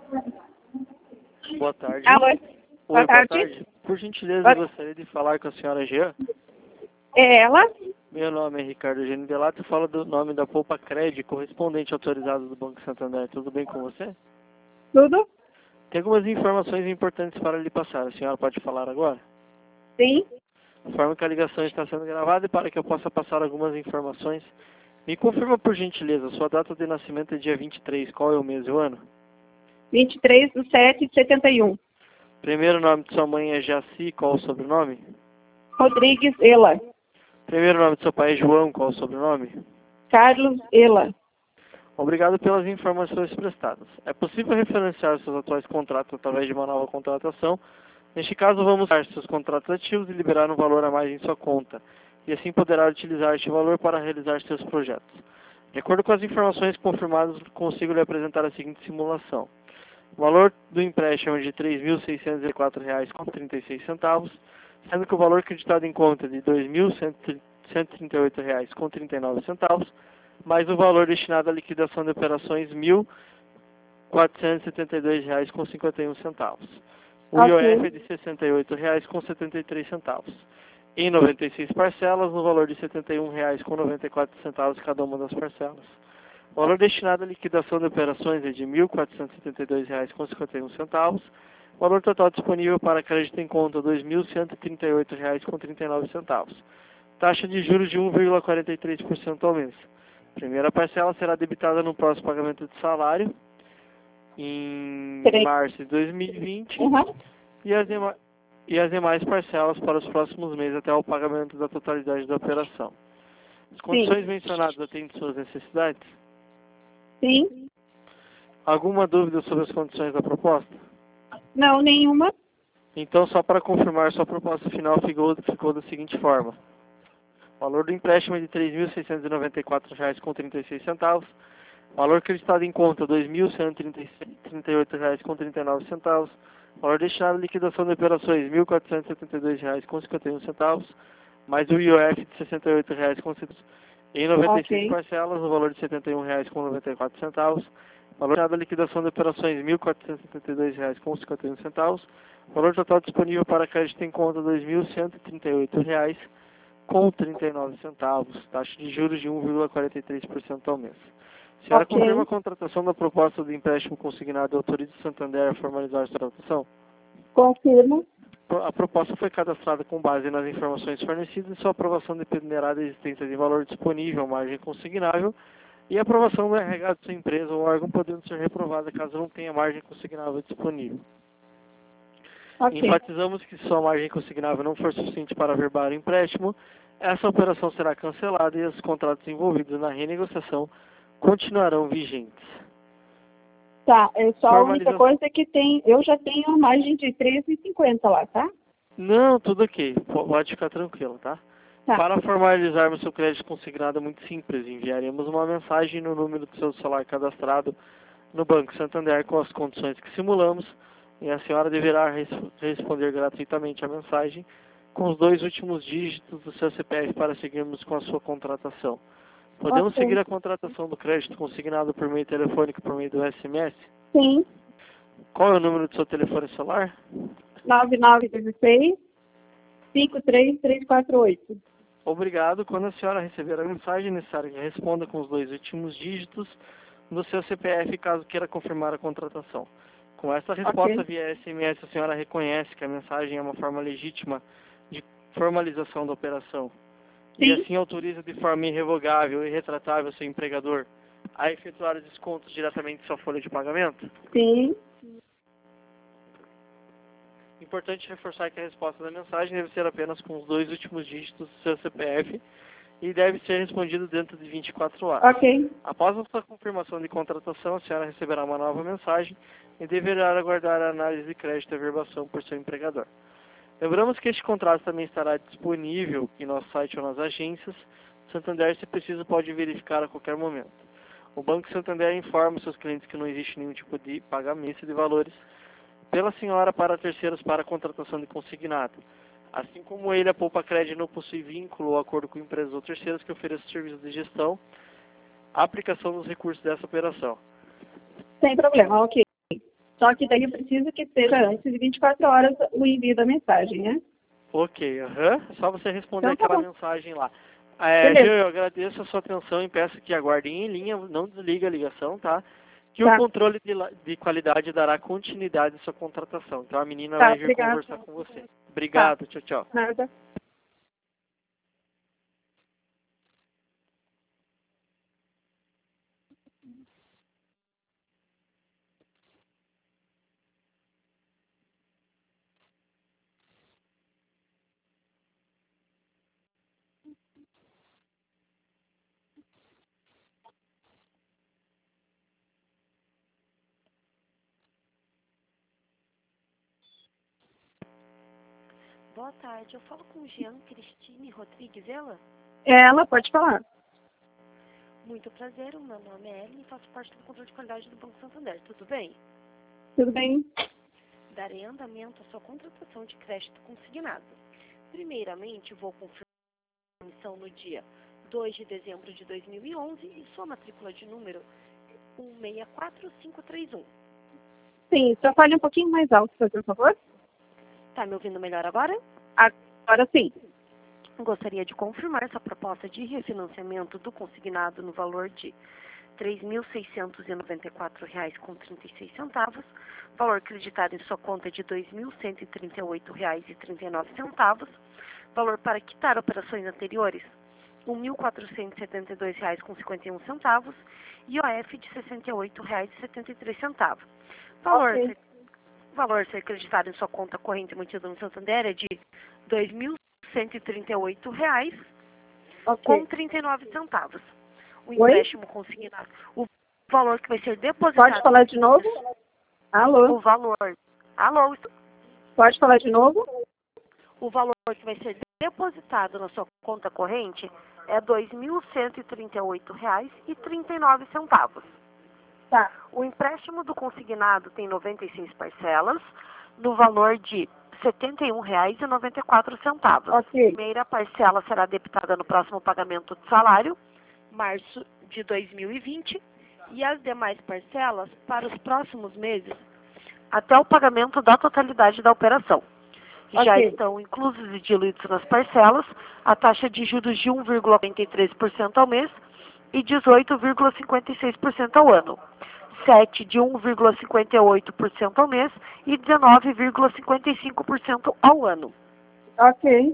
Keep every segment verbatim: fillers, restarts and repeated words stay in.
Boa tarde. Alô? Oi, Boa boa tarde. tarde. Por gentileza, Boa- eu gostaria de falar com a senhora Jean. É ela? Meu nome é Ricardo Eugênio Delato e falo do nome da Poupa Cred, correspondente autorizado do Banco Santander. Tudo bem com você? Tudo? Tem algumas informações importantes para lhe passar. A senhora pode falar agora? Sim. A forma que a ligação está sendo gravada e para que eu possa passar algumas informações. Me confirma, por gentileza, sua data de nascimento é dia vinte e três. Qual é o mês e o ano? vinte e três de sete de setenta e um. Primeiro nome de sua mãe é Jaci. Qual o sobrenome? Rodrigues Ela. Primeiro nome de seu pai é João. Qual o sobrenome? Carlos Ela. Obrigado pelas informações prestadas. É possível referenciar seus atuais contratos através de uma nova contratação. Neste caso, vamos usar seus contratos ativos e liberar um valor a mais em sua conta. E assim poderá utilizar este valor para realizar seus projetos. De acordo com as informações confirmadas, consigo lhe apresentar a seguinte simulação. O valor do empréstimo é de três mil seiscentos e quatro reais e trinta e seis centavos, sendo que o valor acreditado em conta é de dois mil cento e trinta e oito reais e trinta e nove centavos, mais o valor destinado à liquidação de operações mil quatrocentos e setenta e dois reais e cinquenta e um centavos. O I O F é de sessenta e oito reais e setenta e três centavos. Em noventa e seis parcelas, no valor de setenta e um reais e noventa e quatro centavos cada uma das parcelas. O valor destinado à liquidação de operações é de mil quatrocentos e setenta e dois reais e cinquenta e um centavos. O valor total disponível para crédito em conta dois mil cento e trinta e oito reais e trinta e nove centavos. Taxa de juros de um vírgula quarenta e três por cento ao mês. A primeira parcela será debitada no próximo pagamento de salário, em Três. março de dois mil e vinte, Uhum. e as, dema e as demais parcelas para os próximos meses até o pagamento da totalidade da operação. As condições Sim. mencionadas atendem suas necessidades? Sim. Alguma dúvida sobre as condições da proposta? Não, nenhuma. Então, só para confirmar, sua proposta final ficou, ficou da seguinte forma. O valor do empréstimo é de três mil seiscentos e noventa e quatro reais e trinta e seis centavos. Valor acreditado em conta, dois mil cento e trinta e oito reais e trinta e nove centavos. Valor destinado à liquidação de operações, mil quatrocentos e setenta e dois reais e cinquenta e um centavos. Mais o I O F de sessenta e oito reais com em noventa e seis Ok. parcelas, no valor de setenta e um reais e noventa e quatro centavos. Valor destinado à liquidação de operações, mil quatrocentos e setenta e dois reais e cinquenta e um centavos. Valor total disponível para crédito em conta, dois mil cento e trinta e oito reais com trinta e nove centavos. Taxa de juros de um vírgula quarenta e três por cento ao mês. A senhora Ok. confirma a contratação da proposta do empréstimo consignado e autoriza o Santander a formalizar a contratação? Confirmo. A proposta foi cadastrada com base nas informações fornecidas e sua aprovação dependerá da existência de valor disponível, margem consignável e a aprovação do R H de sua empresa ou órgão podendo ser reprovada caso não tenha margem consignável disponível. Ok. Enfatizamos que se sua margem consignável não for suficiente para averbar o empréstimo, essa operação será cancelada e os contratos envolvidos na renegociação continuarão vigentes. Tá. É só a única Formalização. coisa que tem. Eu já tenho a margem de três e cinquenta lá, tá? Não, tudo ok. Pode ficar tranquilo, tá? Tá. Para formalizarmos seu crédito consignado é muito simples. Enviaremos uma mensagem no número do seu celular cadastrado no Banco Santander com as condições que simulamos e a senhora deverá res responder gratuitamente a mensagem com os dois últimos dígitos do seu C P F para seguirmos com a sua contratação. Podemos Ok. seguir a contratação do crédito consignado por meio telefônico por meio do S M S? Sim. Qual é o número do seu telefone celular? nove nove um seis, cinco três três quatro oito. Obrigado. Quando a senhora receber a mensagem necessária, responda com os dois últimos dígitos do seu C P F, caso queira confirmar a contratação. Com essa resposta Ok. via S M S, a senhora reconhece que a mensagem é uma forma legítima de formalização da operação. E Sim. assim autoriza de forma irrevogável e retratável seu empregador a efetuar os descontos diretamente em sua folha de pagamento? Sim. Importante reforçar que a resposta da mensagem deve ser apenas com os dois últimos dígitos do seu C P F e deve ser respondido dentro de vinte e quatro horas. Ok. Após a sua confirmação de contratação, a senhora receberá uma nova mensagem e deverá aguardar a análise de crédito e averbação por seu empregador. Lembramos que este contrato também estará disponível em nosso site ou nas agências. Santander, se preciso, pode verificar a qualquer momento. O Banco Santander informa seus clientes que não existe nenhum tipo de pagamento de valores pela senhora para terceiros para a contratação de consignado. Assim como ele, a Poupa Cred não possui vínculo ou acordo com empresas ou terceiros que ofereçam serviços de gestão, a aplicação dos recursos dessa operação. Sem problema. Ok. Só que daí eu preciso que seja antes de vinte e quatro horas o envio da mensagem, né? Ok, aham. É só você responder Então tá aquela bom. mensagem lá. É, Gil, Beleza. eu agradeço a sua atenção e peço que aguardem em linha, não desligue a ligação, tá? Que o Tá, controle de, la- de qualidade dará continuidade à sua contratação. Então a menina tá, vai vir obrigada. conversar com você. Tá, Obrigado, tchau, tchau. nada. Boa tarde, eu falo com Jean Cristine Rodrigues, ela? Ela pode falar. Muito prazer, o meu nome é Ellen e faço parte do controle de qualidade do Banco Santander, tudo bem? Tudo bem? Darei andamento à sua contratação de crédito consignado. Primeiramente, vou confirmar a emissão no dia dois de dezembro de dois mil e onze e sua matrícula de número um seis quatro cinco três um. Sim, só fale um pouquinho mais alto, por favor. Tá me ouvindo melhor agora? Agora sim. Gostaria de confirmar essa proposta de refinanciamento do consignado no valor de três mil seiscentos e noventa e quatro reais e trinta e seis centavos, valor creditado em sua conta de dois mil cento e trinta e oito reais e trinta e nove centavos, valor para quitar operações anteriores um mil quatrocentos e setenta e dois reais e cinquenta e um centavos e O F de sessenta e oito reais e setenta e três centavos. Valor, Ok. ser, valor ser creditado em sua conta corrente mantida no Santander é de dois mil cento e trinta e oito reais Ok. com trinta e nove centavos. O Oi? empréstimo consignado, o valor que vai ser depositado. Pode falar de novo? Alô? O valor, alô, Pode falar de novo? o valor que vai ser depositado na sua conta corrente é dois mil cento e trinta e oito reais e trinta e nove centavos. Tá. O empréstimo do consignado tem noventa e seis parcelas, no valor de setenta e um reais e noventa e quatro centavos. Ok. A primeira parcela será debitada no próximo pagamento de salário, março de dois mil e vinte, e as demais parcelas para os próximos meses, até o pagamento da totalidade da operação. Já Ok. estão inclusos e diluídos nas parcelas a taxa de juros de um vírgula noventa e três por cento ao mês e dezoito vírgula cinquenta e seis por cento ao ano, sete de um vírgula cinquenta e oito por cento ao mês e dezenove vírgula cinquenta e cinco por cento ao ano. Ok.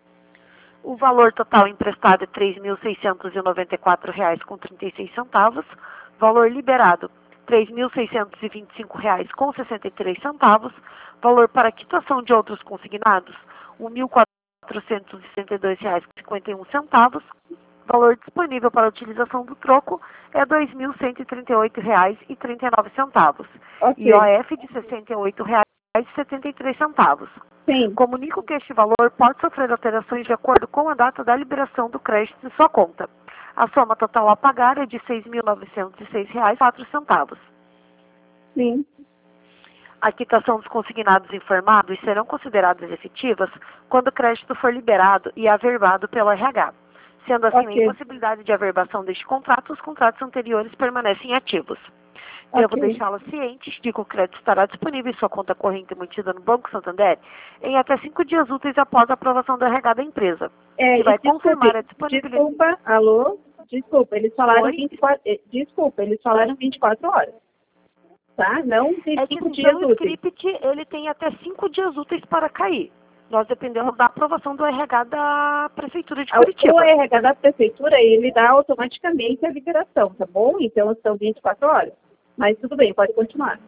O valor total emprestado é três mil seiscentos e noventa e quatro reais e trinta e seis centavos, valor liberado três mil seiscentos e vinte e cinco reais e sessenta e três centavos, valor para quitação de outros consignados um mil quatrocentos e sessenta e dois reais e cinquenta e um centavos, valor disponível para utilização do troco é dois mil cento e trinta e oito reais e trinta e nove centavos, Ok. e O F de sessenta e oito reais e setenta e três centavos. Sim. Comunico que este valor pode sofrer alterações de acordo com a data da liberação do crédito em sua conta. A soma total a pagar é de seis mil novecentos e seis reais e quatro centavos. Sim. A quitação dos consignados informados serão consideradas efetivas quando o crédito for liberado e averbado pelo R H. Sendo assim, Ok. a impossibilidade de averbação deste contrato, os contratos anteriores permanecem ativos. Devo Ok. deixá-la ciente de que o crédito estará disponível em sua conta corrente mantida no Banco Santander em até cinco dias úteis após a aprovação do R H da empresa, É, que vai desculpe, confirmar a disponibilidade. desculpa, alô? Desculpa, eles falaram Oi? vinte e quatro, eh, desculpa, eles falaram vinte e quatro horas, tá? Não de É que cinco assim, dias pelo úteis. script ele tem até cinco dias úteis para cair. Nós dependemos da aprovação do R H da Prefeitura de O Curitiba. R H da prefeitura, ele dá automaticamente a liberação, tá bom? Então, são vinte e quatro horas. Mas tudo bem, pode continuar.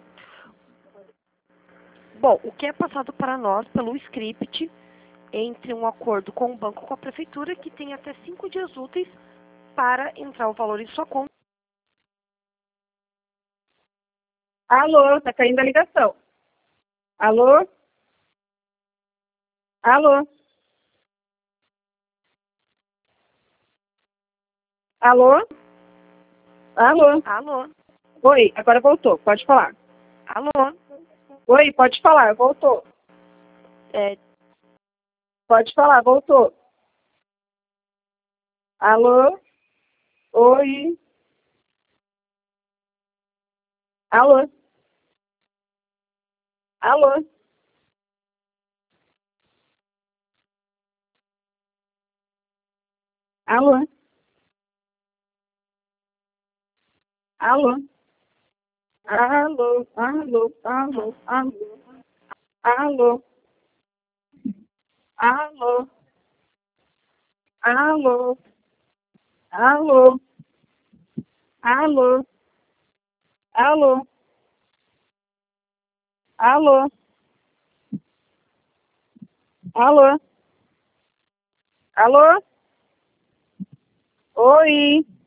Bom, o que é passado para nós pelo script entre um acordo com o banco com a prefeitura que tem até cinco dias úteis para entrar o valor em sua conta. Alô, tá caindo a ligação. Alô? Alô? Alô? Alô? Alô? Oi, agora voltou, pode falar. Alô? Oi, pode falar, voltou. É, Pode falar, voltou. Alô? Oi? Alô? Alô? Alô? Alô? Alô? Alô? Alô? Alô? Alô? Alô? Alô? Alô? Alô? Alô? Alô? Alô? Alô? Oi?